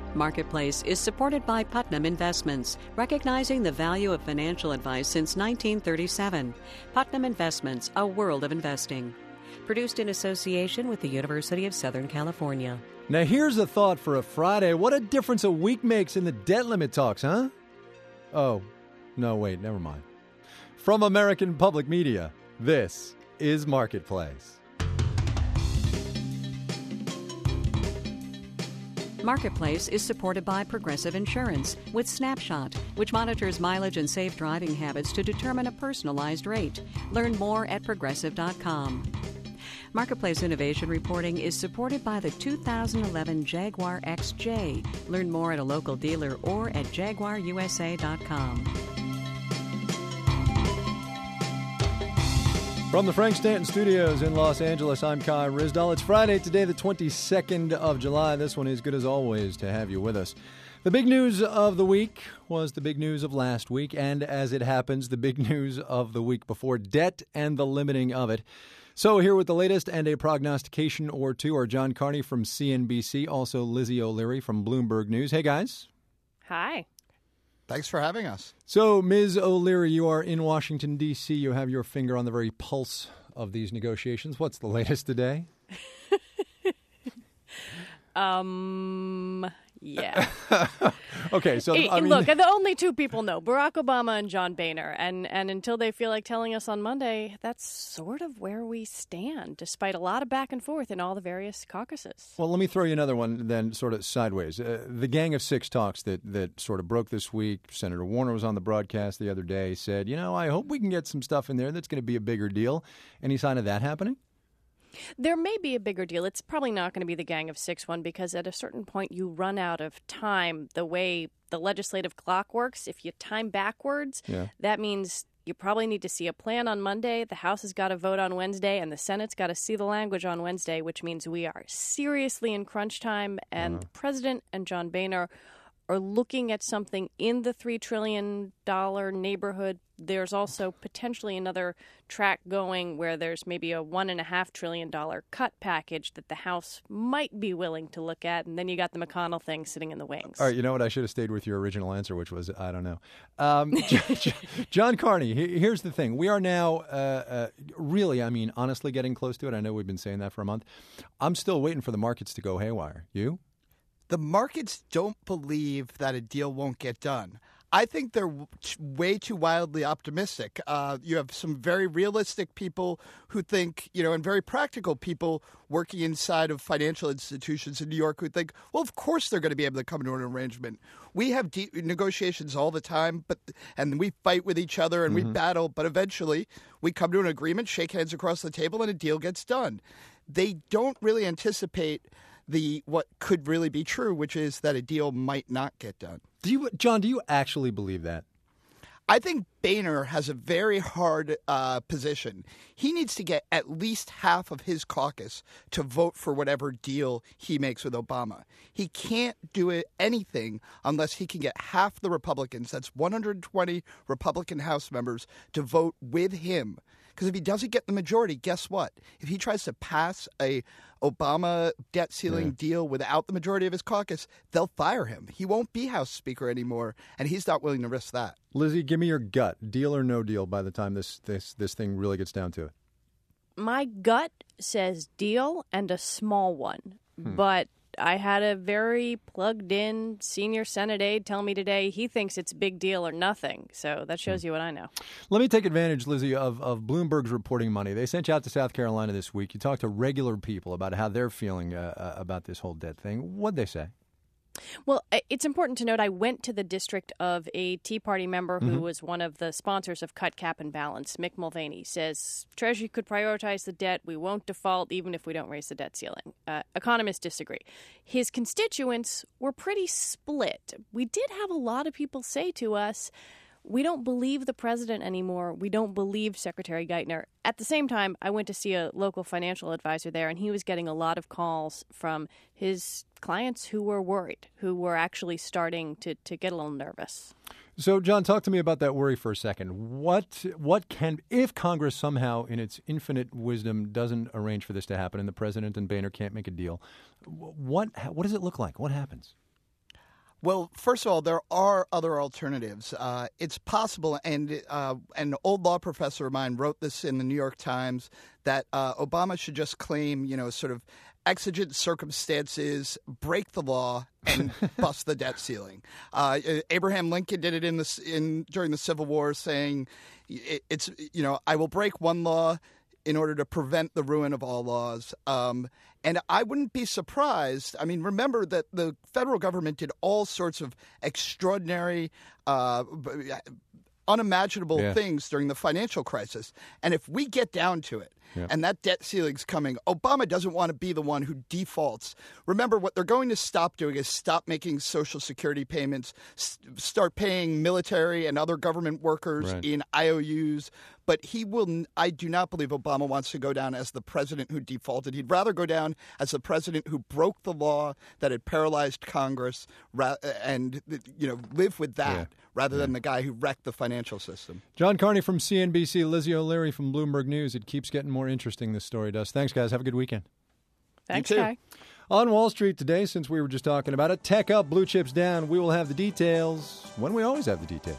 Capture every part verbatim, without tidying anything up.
Marketplace is supported by Putnam Investments, recognizing the value of financial advice since nineteen thirty-seven. Putnam Investments, a world of investing. Produced in association with the University of Southern California. Now here's a thought for a Friday. What a difference a week makes in the debt limit talks, huh? Oh, no, wait, never mind. From American Public Media, this is Marketplace. Marketplace is supported by Progressive Insurance with Snapshot, which monitors mileage and safe driving habits to determine a personalized rate. Learn more at progressive dot com. Marketplace Innovation Reporting is supported by the two thousand eleven Jaguar X J. Learn more at a local dealer or at jaguar u s a dot com. From the Frank Stanton Studios in Los Angeles, I'm Kai Ryssdal. It's Friday today, the twenty-second of July. This one is good as always to have you with us. The big news of the week was the big news of last week, and as it happens, the big news of the week before, debt and the limiting of it. So here with the latest and a prognostication or two are John Carney from C N B C, also Lizzie O'Leary from Bloomberg News. Hey, guys. Hi. Thanks for having us. So, Miz O'Leary, you are in Washington, D C You have your finger on the very pulse of these negotiations. What's the latest today? um, yeah. Okay, so Hey, I mean, look, the only two people know, Barack Obama and John Boehner, and, and until they feel like telling us on Monday, that's sort of where we stand, despite a lot of back and forth in all the various caucuses. Well, let me throw you another one then sort of sideways. Uh, the Gang of Six talks that, that sort of broke this week, Senator Warner was on the broadcast the other day, said, you know, I hope we can get some stuff in there that's going to be a bigger deal. Any sign of that happening? There may be a bigger deal. It's probably not going to be the Gang of Six one because at a certain point you run out of time. The way the legislative clock works, if you time backwards, yeah. that means you probably need to see a plan on Monday. The House has got to vote on Wednesday, and the Senate's got to see the language on Wednesday, which means we are seriously in crunch time. And Uh-huh. the President and John Boehner are looking at something in the three trillion dollars neighborhood. There's also potentially another track going where there's maybe a one point five trillion dollars cut package that the House might be willing to look at. And then you got the McConnell thing sitting in the wings. All right, you know what? I should have stayed with your original answer, which was, I don't know. Um, John Carney, here's the thing. We are now uh, uh, really, I mean, honestly getting close to it. I know we've been saying that for a month. I'm still waiting for the markets to go haywire. You? The markets don't believe that a deal won't get done. I think they're w- way too wildly optimistic. Uh, you have some very realistic people who think, you know, and very practical people working inside of financial institutions in New York who think, well, of course they're going to be able to come to an arrangement. We have de- negotiations all the time, but and we fight with each other and mm-hmm. we battle, but eventually we come to an agreement, shake hands across the table, and a deal gets done. They don't really anticipate the what could really be true, which is that a deal might not get done. Do you, John, do you actually believe that? I think Boehner has a very hard uh, position. He needs to get at least half of his caucus to vote for whatever deal he makes with Obama. He can't do it, anything unless he can get half the Republicans, that's one hundred twenty Republican House members, to vote with him. Because if he doesn't get the majority, guess what? If he tries to pass a Obama debt ceiling yeah. deal without the majority of his caucus, they'll fire him. He won't be House Speaker anymore, and he's not willing to risk that. Lizzie, give me your gut. Deal or no deal by the time this, this, this thing really gets down to it? My gut says deal and a small one, Hmm. but I had a very plugged-in senior Senate aide tell me today he thinks it's big deal or nothing. So that shows you what I know. Let me take advantage, Lizzie, of, of Bloomberg's reporting money. They sent you out to South Carolina this week. You talked to regular people about how they're feeling uh, about this whole debt thing. What'd they say? Well, it's important to note I went to the district of a Tea Party member who Mm-hmm. was one of the sponsors of Cut, Cap, and Balance. Mick Mulvaney says Treasury could prioritize the debt. We won't default even if we don't raise the debt ceiling. Uh, economists disagree. His constituents were pretty split. We did have a lot of people say to us, we don't believe the president anymore. We don't believe Secretary Geithner. At the same time, I went to see a local financial advisor there, and he was getting a lot of calls from his clients who were worried, who were actually starting to, to get a little nervous. So, John, talk to me about that worry for a second. What what can, if Congress somehow, in its infinite wisdom, doesn't arrange for this to happen and the president and Boehner can't make a deal, what what does it look like? What happens? Well, first of all, there are other alternatives. Uh, it's possible, and uh, an old law professor of mine wrote this in the New York Times, that uh, Obama should just claim, you know, sort of exigent circumstances, break the law, and bust the debt ceiling. Uh, Abraham Lincoln did it in the in during the Civil War, saying, it, "It's you know, I will break one law in order to prevent the ruin of all laws." Um, and I wouldn't be surprised. I mean, remember that the federal government did all sorts of extraordinary, uh, unimaginable yeah. things during the financial crisis. And if we get down to it, yeah. and that debt ceiling's coming, Obama doesn't want to be the one who defaults. Remember, what they're going to stop doing is stop making Social Security payments, st- start paying military and other government workers right. in I O Us. But he will. I do not believe Obama wants to go down as the president who defaulted. He'd rather go down as the president who broke the law that had paralyzed Congress, ra- and you know, live with that yeah. rather yeah. than the guy who wrecked the financial system. John Carney from C N B C, Lizzie O'Leary from Bloomberg News. It keeps getting more interesting, this story does. Thanks, guys. Have a good weekend. Thanks, You too. Guy. On Wall Street today, since we were just talking about it, tech up, blue chips down. We will have the details when we always have the details.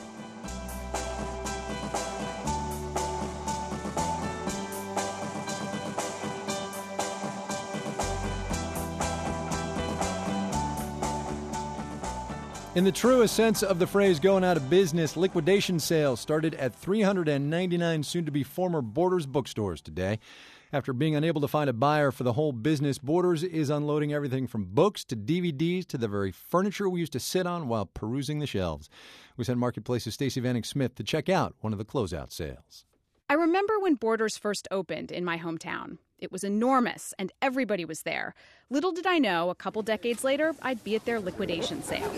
In the truest sense of the phrase going out of business, liquidation sales started at three hundred ninety-nine soon-to-be former Borders bookstores today. After being unable to find a buyer for the whole business, Borders is unloading everything from books to D V Ds to the very furniture we used to sit on while perusing the shelves. We sent Marketplace's Stacey Vanek Smith to check out one of the closeout sales. I remember when Borders first opened in my hometown. It was enormous, and everybody was there. Little did I know, a couple decades later, I'd be at their liquidation sale.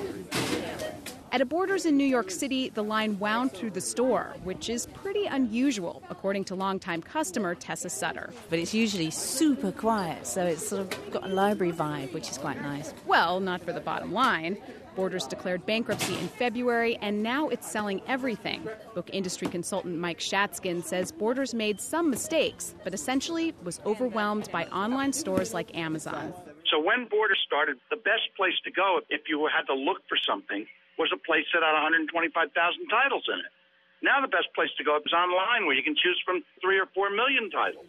At a Borders in New York City, the line wound through the store, which is pretty unusual, according to longtime customer Tessa Sutter. But it's usually super quiet, so it's sort of got a library vibe, which is quite nice. Well, not for the bottom line. Borders declared bankruptcy in February, and now it's selling everything. Book industry consultant Mike Shatskin says Borders made some mistakes, but essentially was overwhelmed by online stores like Amazon. So when Borders started, the best place to go if you had to look for something was a place that had one hundred twenty-five thousand titles in it. Now the best place to go is online, where you can choose from three or four million titles.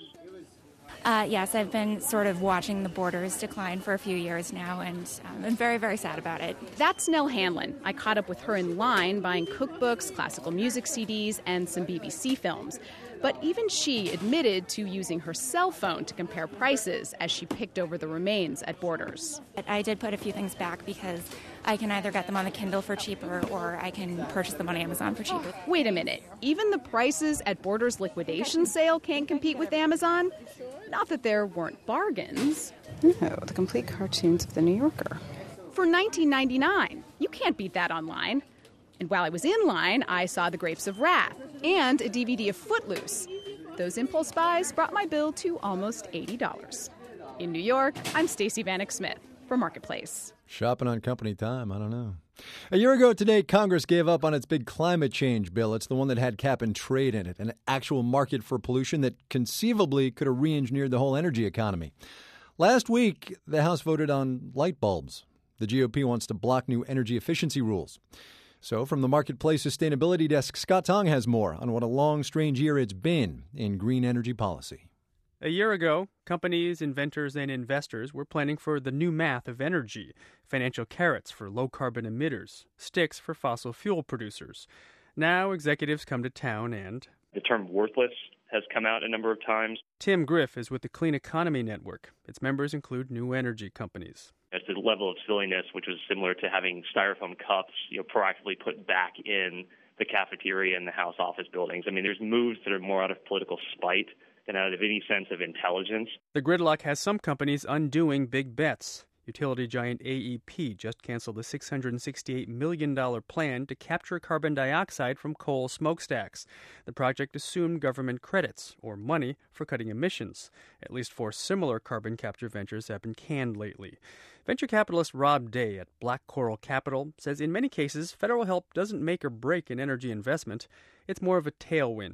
Uh, yes, I've been sort of watching the Borders decline for a few years now, and um, I'm very, very sad about it. That's Nell Hanlon. I caught up with her in line buying cookbooks, classical music C Ds, and some B B C films. But even she admitted to using her cell phone to compare prices as she picked over the remains at Borders. I did put a few things back because I can either get them on the Kindle for cheaper or I can purchase them on Amazon for cheaper. Wait a minute. Even the prices at Borders' liquidation sale can't compete with Amazon? Not that there weren't bargains. No, the complete cartoons of The New Yorker. For nineteen ninety-nine. You can't beat that online. And while I was in line, I saw The Grapes of Wrath and a D V D of Footloose. Those impulse buys brought my bill to almost eighty dollars. In New York, I'm Stacey Vanek Smith for Marketplace. Shopping on company time, I don't know. A year ago today, Congress gave up on its big climate change bill. It's the one that had cap and trade in it, an actual market for pollution that conceivably could have re-engineered the whole energy economy. Last week, the House voted on light bulbs. The G O P wants to block new energy efficiency rules. So from the Marketplace Sustainability Desk, Scott Tong has more on what a long, strange year it's been in green energy policy. A year ago, companies, inventors, and investors were planning for the new math of energy, financial carrots for low-carbon emitters, sticks for fossil fuel producers. Now executives come to town and... The term worthless has come out a number of times. Tim Griff is with the Clean Economy Network. Its members include new energy companies. It's the level of silliness, which was similar to having styrofoam cups, you know, proactively put back in the cafeteria and the House office buildings. I mean, there's moves that are more out of political spite than out of any sense of intelligence. The gridlock has some companies undoing big bets. Utility giant A E P just canceled a six hundred sixty-eight million dollars plan to capture carbon dioxide from coal smokestacks. The project assumed government credits, or money, for cutting emissions. At least four similar carbon capture ventures have been canned lately. Venture capitalist Rob Day at Black Coral Capital says in many cases, federal help doesn't make or break an energy investment. It's more of a tailwind.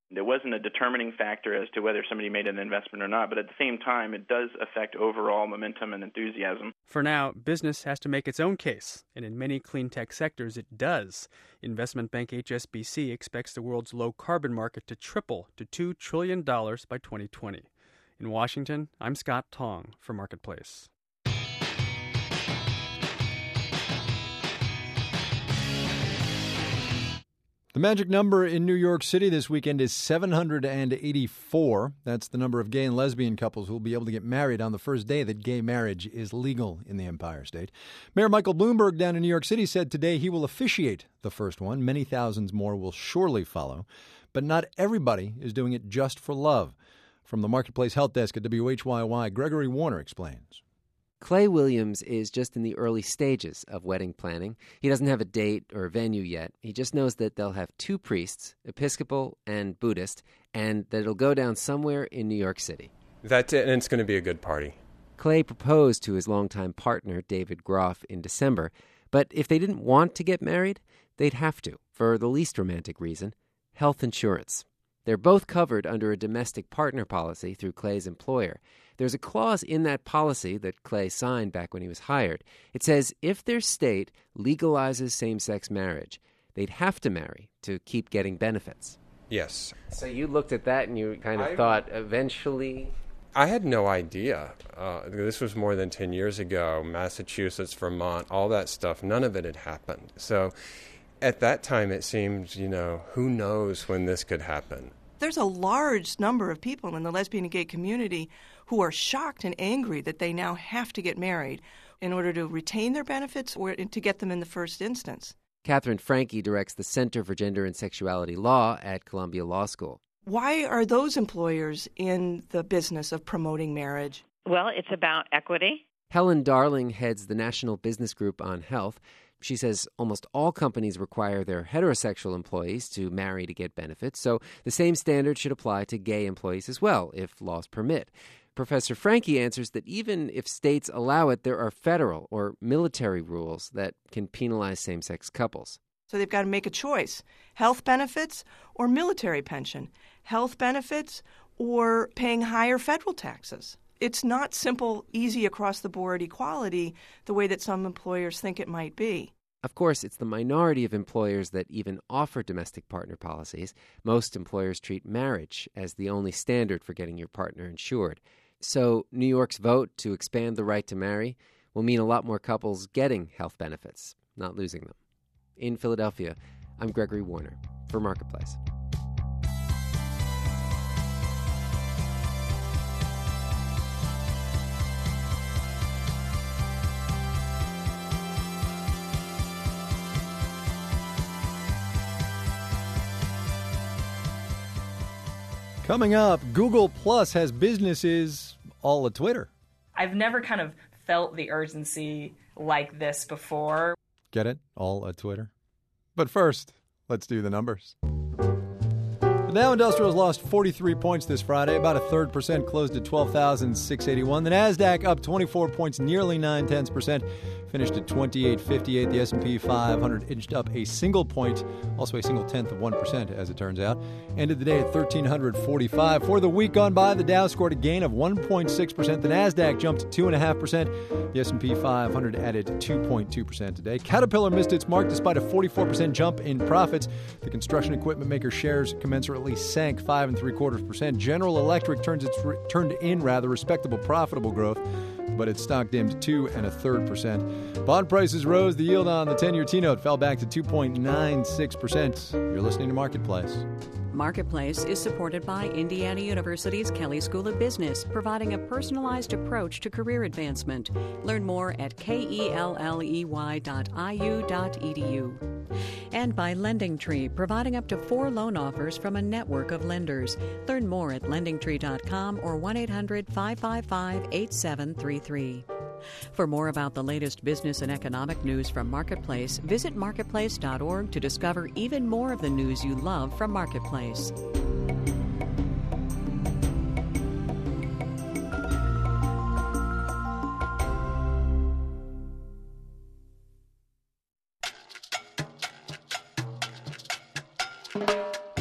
It wasn't a determining factor as to whether somebody made an investment or not, but at the same time, it does affect overall momentum and enthusiasm. For now, business has to make its own case, and in many clean tech sectors, it does. Investment bank H S B C expects the world's low-carbon market to triple to two trillion dollars by twenty twenty. In Washington, I'm Scott Tong for Marketplace. The magic number in New York City this weekend is seven hundred eighty-four. That's the number of gay and lesbian couples who will be able to get married on the first day that gay marriage is legal in the Empire State. Mayor Michael Bloomberg down in New York City said today he will officiate the first one. Many thousands more will surely follow. But not everybody is doing it just for love. From the Marketplace Health Desk at W H Y Y, Gregory Warner explains. Clay Williams is just in the early stages of wedding planning. He doesn't have a date or a venue yet. He just knows that they'll have two priests, Episcopal and Buddhist, and that it'll go down somewhere in New York City. That's it, and it's going to be a good party. Clay proposed to his longtime partner, David Groff, in December. But if they didn't want to get married, they'd have to, for the least romantic reason, health insurance. They're both covered under a domestic partner policy through Clay's employer. There's a clause in that policy that Clay signed back when he was hired. It says if their state legalizes same-sex marriage, they'd have to marry to keep getting benefits. Yes. So you looked at that and you kind of I, thought eventually... I had no idea. Uh, this was more than ten years ago. Massachusetts, Vermont, all that stuff, none of it had happened. So at that time it seemed, you know, who knows when this could happen. There's a large number of people in the lesbian and gay community who are shocked and angry that they now have to get married in order to retain their benefits or to get them in the first instance. Catherine Franke directs the Center for Gender and Sexuality Law at Columbia Law School. Why are those employers in the business of promoting marriage? Well, it's about equity. Helen Darling heads the National Business Group on Health. She says almost all companies require their heterosexual employees to marry to get benefits, so the same standard should apply to gay employees as well, if laws permit. Professor Franke answers that even if states allow it, there are federal or military rules that can penalize same-sex couples. So they've got to make a choice, health benefits or military pension, health benefits or paying higher federal taxes. It's not simple, easy across-the-board equality the way that some employers think it might be. Of course, it's the minority of employers that even offer domestic partner policies. Most employers treat marriage as the only standard for getting your partner insured. So New York's vote to expand the right to marry will mean a lot more couples getting health benefits, not losing them. In Philadelphia, I'm Gregory Warner for Marketplace. Coming up, Google Plus has businesses all at Twitter. I've never kind of felt the urgency like this before. Get it? All at Twitter. But first, let's do the numbers. The Dow Industrials lost forty-three points this Friday, about a third percent, closed at twelve thousand six hundred eighty-one. The Nasdaq up twenty-four points, nearly nine tenths percent, finished at twenty-eight fifty-eight. The S and P five hundred inched up a single point, also a single tenth of one percent, as it turns out. Ended the day at thirteen forty-five. For the week gone by, the Dow scored a gain of one point six percent. The Nasdaq jumped two point five percent. The S and P five hundred added two point two percent today. Caterpillar missed its mark despite a forty-four percent jump in profits. The construction equipment maker shares commensurately sank five and three quarters percent. General Electric turns its re- turned in rather respectable profitable growth, but its stock dimmed two and a third percent. Bond prices rose. The yield on the ten-year T-note fell back to two point nine six percent. You're listening to Marketplace. Marketplace is supported by Indiana University's Kelley School of Business, providing a personalized approach to career advancement. Learn more at kelley dot I U dot E D U. And by LendingTree, providing up to four loan offers from a network of lenders. Learn more at lending tree dot com or one eight hundred five five five eight seven three three. For more about the latest business and economic news from Marketplace, visit marketplace dot org to discover even more of the news you love from Marketplace.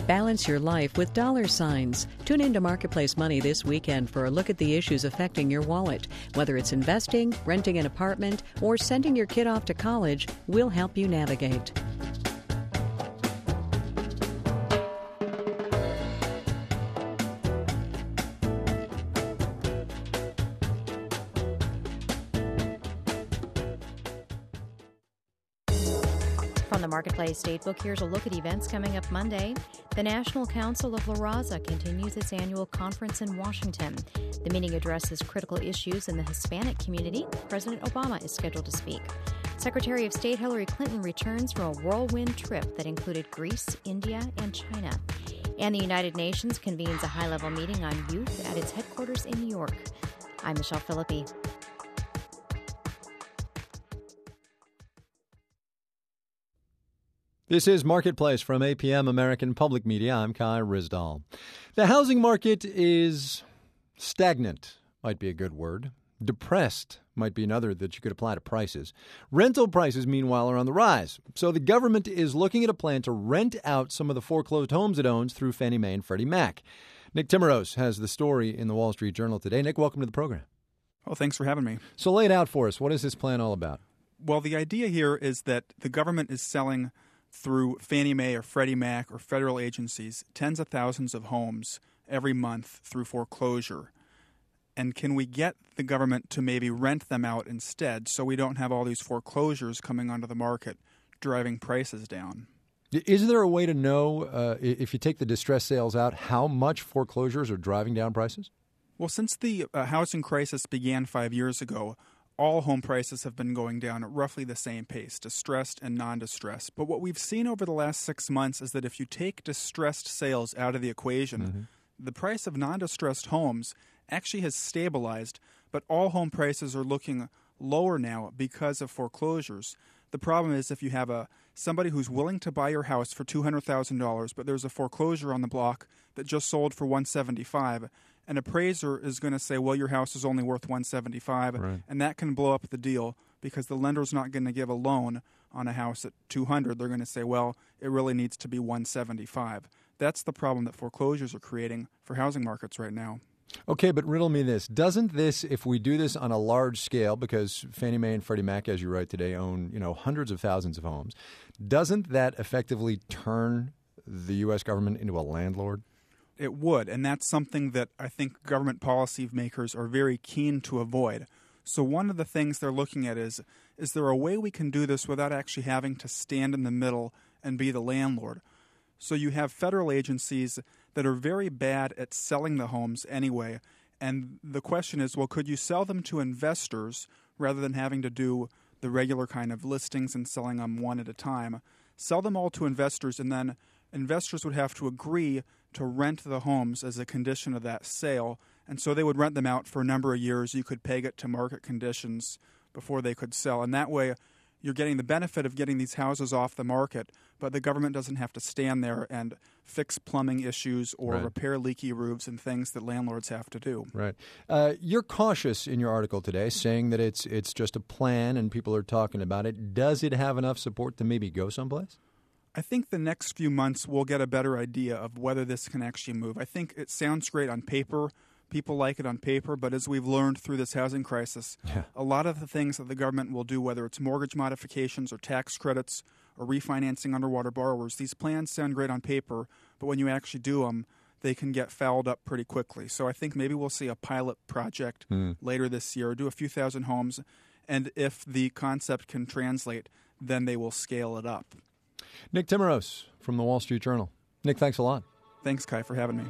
Balance your life with dollar signs. Tune into Marketplace Money this weekend for a look at the issues affecting your wallet. Whether it's investing, renting an apartment, or sending your kid off to college, we'll help you navigate. From the Marketplace Statebook, here's a look at events coming up Monday. The National Council of La Raza continues its annual conference in Washington. The meeting addresses critical issues in the Hispanic community. President Obama is scheduled to speak. Secretary of State Hillary Clinton returns from a whirlwind trip that included Greece, India, and China. And the United Nations convenes a high-level meeting on youth at its headquarters in New York. I'm Michelle Philippi. This is Marketplace from A P M American Public Media. I'm Kai Ryssdal. The housing market is stagnant, might be a good word. Depressed might be another that you could apply to prices. Rental prices, meanwhile, are on the rise. So the government is looking at a plan to rent out some of the foreclosed homes it owns through Fannie Mae and Freddie Mac. Nick Timmeros has the story in the Wall Street Journal today. Nick, welcome to the program. Well, thanks for having me. So lay it out for us. What is this plan all about? Well, the idea here is that the government is selling through Fannie Mae or Freddie Mac or federal agencies tens of thousands of homes every month through foreclosure. And can we get the government to maybe rent them out instead so we don't have all these foreclosures coming onto the market driving prices down? Is there a way to know, uh, if you take the distress sales out, how much foreclosures are driving down prices? Well, since the uh, housing crisis began five years ago, all home prices have been going down at roughly the same pace, distressed and non-distressed. But what we've seen over the last six months is that if you take distressed sales out of the equation, mm-hmm. the price of non-distressed homes actually has stabilized, but all home prices are looking lower now because of foreclosures. The problem is if you have a somebody who's willing to buy your house for two hundred thousand dollars, but there's a foreclosure on the block that just sold for one hundred seventy-five thousand dollars, an appraiser is going to say, well, your house is only worth one hundred seventy-five thousand dollars, right. And that can blow up the deal because the lender's not going to give a loan on a house at two hundred thousand dollars. They're going to say, well, it really needs to be one hundred seventy-five thousand dollars. That's the problem that foreclosures are creating for housing markets right now. Okay, but riddle me this. Doesn't this, if we do this on a large scale, because Fannie Mae and Freddie Mac, as you write today, own, you know, hundreds of thousands of homes, doesn't that effectively turn the U S government into a landlord? It would, and that's something that I think government policymakers are very keen to avoid. So one of the things they're looking at is, is there a way we can do this without actually having to stand in the middle and be the landlord? So you have federal agencies that are very bad at selling the homes anyway, and the question is, well, could you sell them to investors rather than having to do the regular kind of listings and selling them one at a time? Sell them all to investors, and then investors would have to agree to rent the homes as a condition of that sale. And so they would rent them out for a number of years. You could peg it to market conditions before they could sell. And that way, you're getting the benefit of getting these houses off the market, but the government doesn't have to stand there and fix plumbing issues or right. repair leaky roofs and things that landlords have to do. Right. Uh, you're cautious in your article today, saying that it's it's just a plan and people are talking about it. Does it have enough support to maybe go someplace? I think the next few months we'll get a better idea of whether this can actually move. I think it sounds great on paper. People like it on paper, but as we've learned through this housing crisis, yeah. a lot of the things that the government will do, whether it's mortgage modifications or tax credits or refinancing underwater borrowers, these plans sound great on paper, but when you actually do them, they can get fouled up pretty quickly. So I think maybe we'll see a pilot project mm. later this year, do a few thousand homes, and if the concept can translate, then they will scale it up. Nick Timmeros from the Wall Street Journal. Nick, thanks a lot. Thanks, Kai, for having me.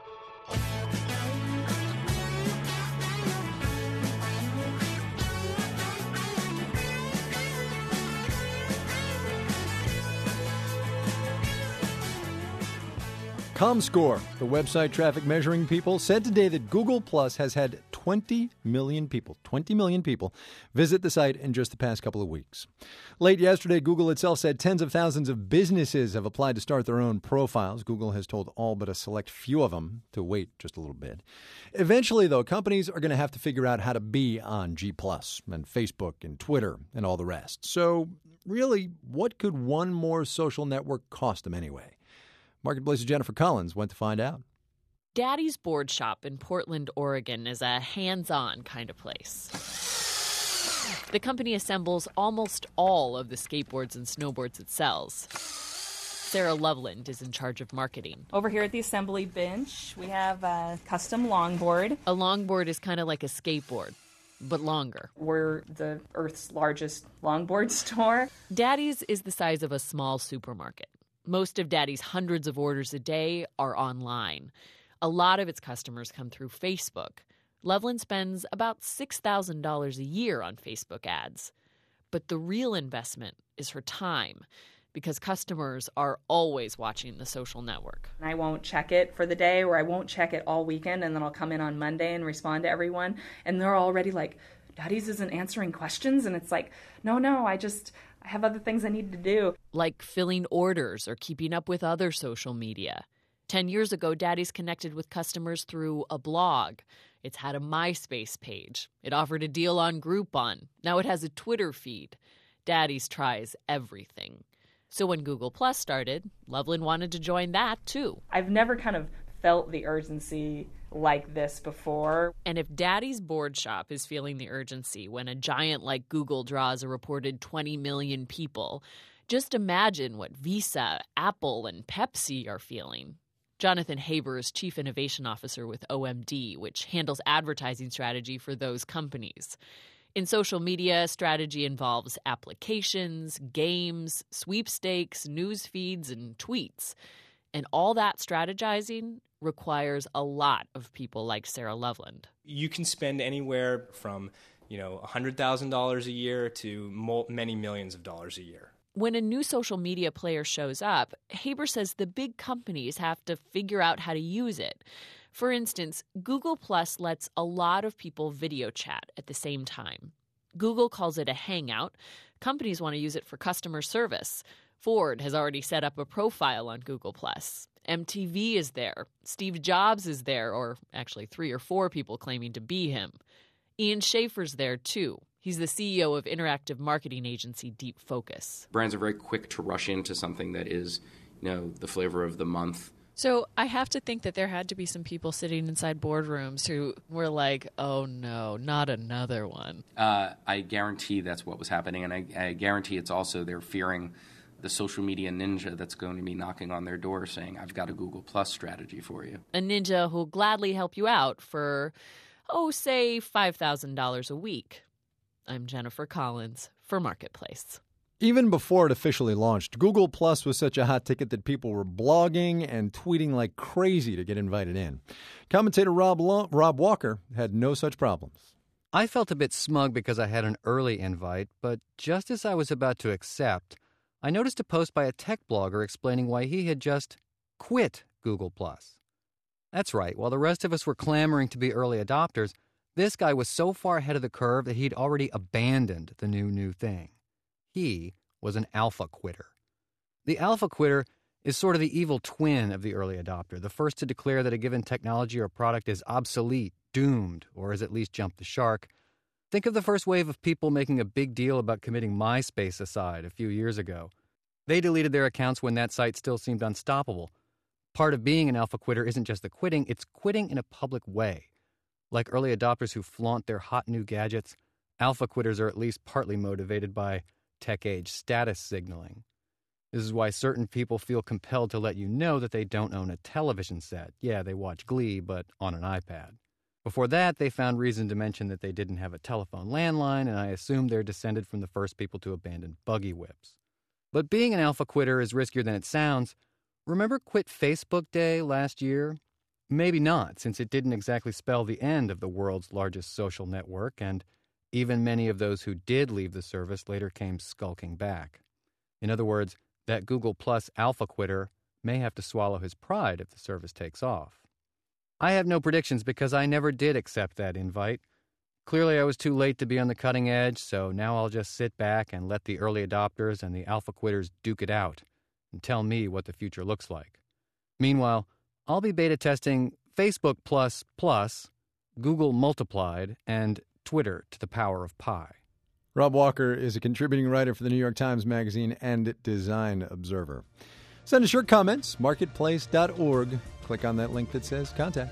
ComScore, the website traffic measuring people, said today that Google Plus has had twenty million people, twenty million people visit the site in just the past couple of weeks. Late yesterday, Google itself said tens of thousands of businesses have applied to start their own profiles. Google has told all but a select few of them to wait just a little bit. Eventually, though, companies are going to have to figure out how to be on G Plus and Facebook and Twitter and all the rest. So really, what could one more social network cost them anyway? Marketplace's Jennifer Collins went to find out. Daddy's Board Shop in Portland, Oregon is a hands-on kind of place. The company assembles almost all of the skateboards and snowboards it sells. Sarah Loveland is in charge of marketing. Over here at the assembly bench, we have a custom longboard. A longboard is kind of like a skateboard, but longer. We're the Earth's largest longboard store. Daddy's is the size of a small supermarket. Most of Daddy's hundreds of orders a day are online. A lot of its customers come through Facebook. Loveland spends about six thousand dollars a year on Facebook ads. But the real investment is her time, because customers are always watching the social network. I won't check it for the day, or I won't check it all weekend, and then I'll come in on Monday and respond to everyone, and they're already like, Daddy's isn't answering questions, and it's like, no, no, I just I have other things I need to do. Like filling orders or keeping up with other social media. Ten years ago, Daddy's connected with customers through a blog. It's had a MySpace page. It offered a deal on Groupon. Now it has a Twitter feed. Daddy's tries everything. So when Google Plus started, Loveland wanted to join that, too. I've never kind of felt the urgency like this before. And if Daddy's Board Shop is feeling the urgency when a giant like Google draws a reported twenty million people, just imagine what Visa, Apple, and Pepsi are feeling. Jonathan Haber is Chief Innovation Officer with O M D, which handles advertising strategy for those companies. In social media, strategy involves applications, games, sweepstakes, news feeds, and tweets. And all that strategizing requires a lot of people like Sarah Loveland. You can spend anywhere from, you know, one hundred thousand dollars a year to many millions of dollars a year. When a new social media player shows up, Haber says the big companies have to figure out how to use it. For instance, Google Plus lets a lot of people video chat at the same time. Google calls it a hangout. Companies want to use it for customer service. Ford has already set up a profile on Google Plus. M T V is there. Steve Jobs is there, or actually three or four people claiming to be him. Ian Schaefer's there, too. He's the C E O of interactive marketing agency Deep Focus. Brands are very quick to rush into something that is, you know, the flavor of the month. So I have to think that there had to be some people sitting inside boardrooms who were like, oh, no, not another one. Uh, I guarantee that's what was happening, and I, I guarantee it's also they're fearing the social media ninja that's going to be knocking on their door saying, I've got a Google Plus strategy for you. A ninja who'll gladly help you out for, oh, say five thousand dollars a week. I'm Jennifer Collins for Marketplace. Even before it officially launched, Google Plus was such a hot ticket that people were blogging and tweeting like crazy to get invited in. Commentator Rob Lo- Rob Walker had no such problems. I felt a bit smug because I had an early invite, but just as I was about to accept, I noticed a post by a tech blogger explaining why he had just quit Google Plus. That's right, while the rest of us were clamoring to be early adopters, this guy was so far ahead of the curve that he'd already abandoned the new, new thing. He was an alpha quitter. The alpha quitter is sort of the evil twin of the early adopter, the first to declare that a given technology or product is obsolete, doomed, or has at least jumped the shark. Think of the first wave of people making a big deal about committing MySpace aside a few years ago. They deleted their accounts when that site still seemed unstoppable. Part of being an alpha quitter isn't just the quitting, it's quitting in a public way. Like early adopters who flaunt their hot new gadgets, alpha quitters are at least partly motivated by tech-age status signaling. This is why certain people feel compelled to let you know that they don't own a television set. Yeah, they watch Glee, but on an iPad. Before that, they found reason to mention that they didn't have a telephone landline, and I assume they're descended from the first people to abandon buggy whips. But being an alpha quitter is riskier than it sounds. Remember Quit Facebook Day last year? Maybe not, since it didn't exactly spell the end of the world's largest social network, and even many of those who did leave the service later came skulking back. In other words, that Google Plus alpha quitter may have to swallow his pride if the service takes off. I have no predictions because I never did accept that invite. Clearly I was too late to be on the cutting edge, so now I'll just sit back and let the early adopters and the alpha quitters duke it out and tell me what the future looks like. Meanwhile, I'll be beta testing Facebook Plus Plus, Google Multiplied, and Twitter to the power of pi. Rob Walker is a contributing writer for the New York Times Magazine and Design Observer. Send us your comments, marketplace dot org. Click on that link that says contact.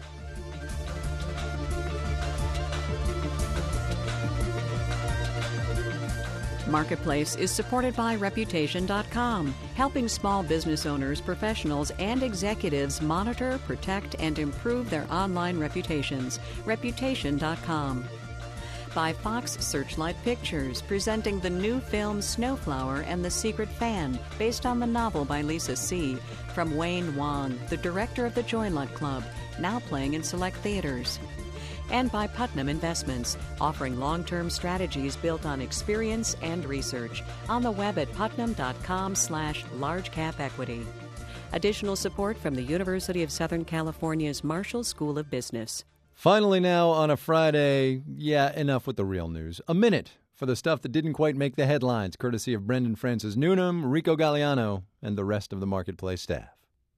Marketplace is supported by Reputation dot com, helping small business owners, professionals, and executives monitor, protect, and improve their online reputations. Reputation dot com. By Fox Searchlight Pictures, presenting the new film Snowflower and the Secret Fan, based on the novel by Lisa See, from Wayne Wong, the director of the Joy Luck Club, now playing in select theaters. And by Putnam Investments, offering long-term strategies built on experience and research. On the web at putnam dot com slash large cap equity. Additional support from the University of Southern California's Marshall School of Business. Finally now on a Friday, yeah, enough with the real news. A minute for the stuff that didn't quite make the headlines, courtesy of Brendan Francis Newnham, Rico Galliano, and the rest of the Marketplace staff.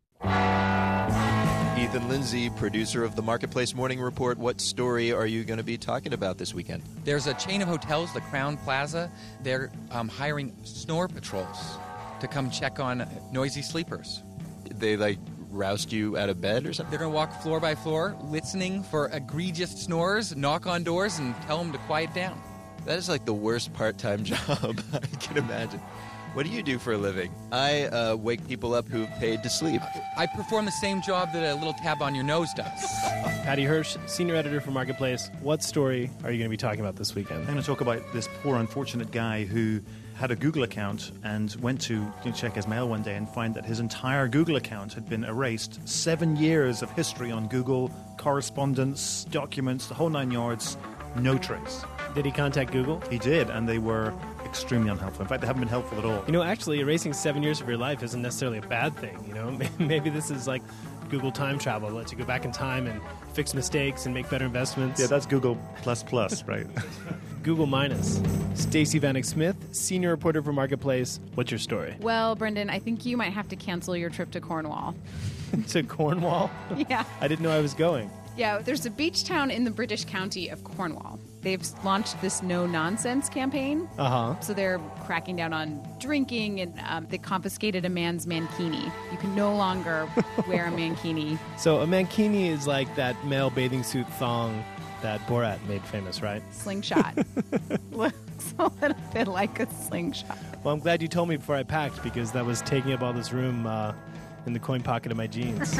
Ethan Lindsay, producer of the Marketplace Morning Report. What story are you going to be talking about this weekend? There's a chain of hotels, the Crown Plaza. They're um, hiring snore patrols to come check on noisy sleepers. They, like, roust you out of bed or something? They're going to walk floor by floor, listening for egregious snores, knock on doors, and tell them to quiet down. That is like the worst part-time job I can imagine. What do you do for a living? I uh, wake people up who've paid to sleep. I perform the same job that a little tab on your nose does. Patty Hirsch, senior editor for Marketplace. What story are you going to be talking about this weekend? I'm going to talk about this poor, unfortunate guy who had a Google account and went to you know, check his mail one day and find that his entire Google account had been erased. Seven years of history on Google, correspondence, documents, the whole nine yards, no trace. Did he contact Google? He did, and they were extremely unhelpful. In fact, they haven't been helpful at all. You know, actually, erasing seven years of your life isn't necessarily a bad thing, you know? Maybe this is like Google time travel. It lets you go back in time and fix mistakes and make better investments. Yeah, that's Google plus plus, right? Google minus. Stacey Vanek Smith, senior reporter for Marketplace. What's your story? Well, Brendan, I think you might have to cancel your trip to Cornwall. To Cornwall? Yeah. I didn't know I was going. Yeah, there's a beach town in the British county of Cornwall. They've launched this no-nonsense campaign. Uh-huh. So they're cracking down on drinking, and um, they confiscated a man's mankini. You can no longer wear a mankini. So a mankini is like that male bathing suit thong that Borat made famous, right? Slingshot. Looks a little bit like a slingshot. Well, I'm glad you told me before I packed, because that was taking up all this room uh, in the coin pocket of my jeans.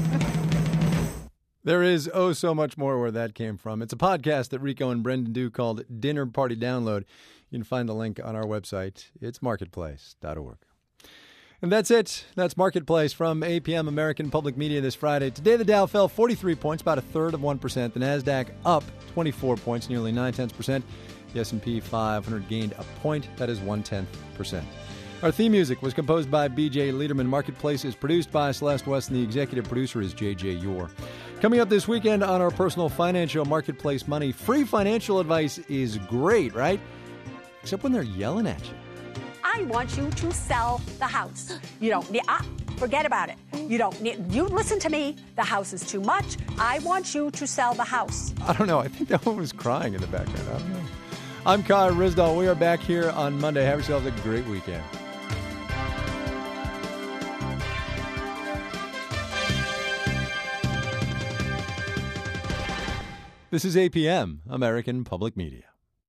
There is oh so much more where that came from. It's a podcast that Rico and Brendan do called Dinner Party Download. You can find the link on our website. It's marketplace dot org. And that's it. That's Marketplace from A P M American Public Media this Friday. Today the Dow fell forty-three points, about a third of one percent. The NASDAQ up twenty-four points, nearly nine-tenths percent. The S and P five hundred gained a point. That is one-tenth percent. Our theme music was composed by B J Liederman. Marketplace is produced by Celeste West, and the executive producer is J J Yor. Coming up this weekend on our personal finance show, Marketplace Money, free financial advice is great, right? Except when they're yelling at you. I want you to sell the house. You don't need, ah, forget about it. You don't need, you listen to me. The house is too much. I want you to sell the house. I don't know. I think that one was crying in the background. I don't know. I'm Kai Ryssdal. We are back here on Monday. Have yourselves a great weekend. This is A P M, American Public Media.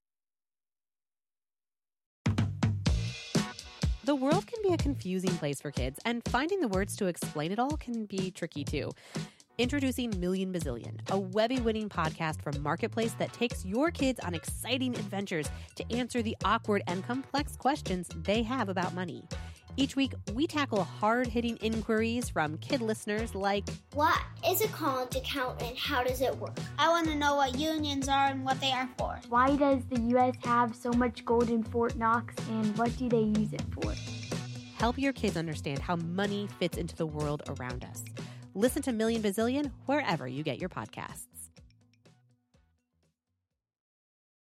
The world can be a confusing place for kids, and finding the words to explain it all can be tricky too. Introducing Million Bazillion, a Webby-winning podcast from Marketplace that takes your kids on exciting adventures to answer the awkward and complex questions they have about money. Each week, we tackle hard-hitting inquiries from kid listeners like, what is a college account and how does it work? I want to know what unions are and what they are for. Why does the U S have so much gold in Fort Knox, and what do they use it for? Help your kids understand how money fits into the world around us. Listen to Million Bazillion wherever you get your podcasts.